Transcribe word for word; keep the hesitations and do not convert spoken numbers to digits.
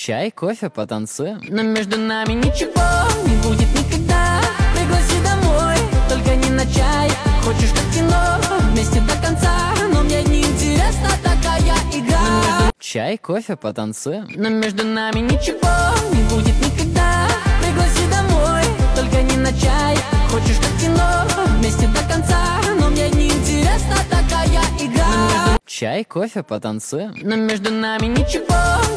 Чай, кофе, потанцуем. Но между нами ничего не будет никогда. Пригласи домой, только не на чай. Хочешь как кино, вместе до конца. Но мне не интересна такая игра. Между... Чай, кофе, потанцуем. Но между нами ничего не будет никогда. Пригласи домой, только не на чай. Хочешь как кино, вместе до конца. Но мне не интересна такая игра. Чай, кофе, потанцуем. Но между нами ничего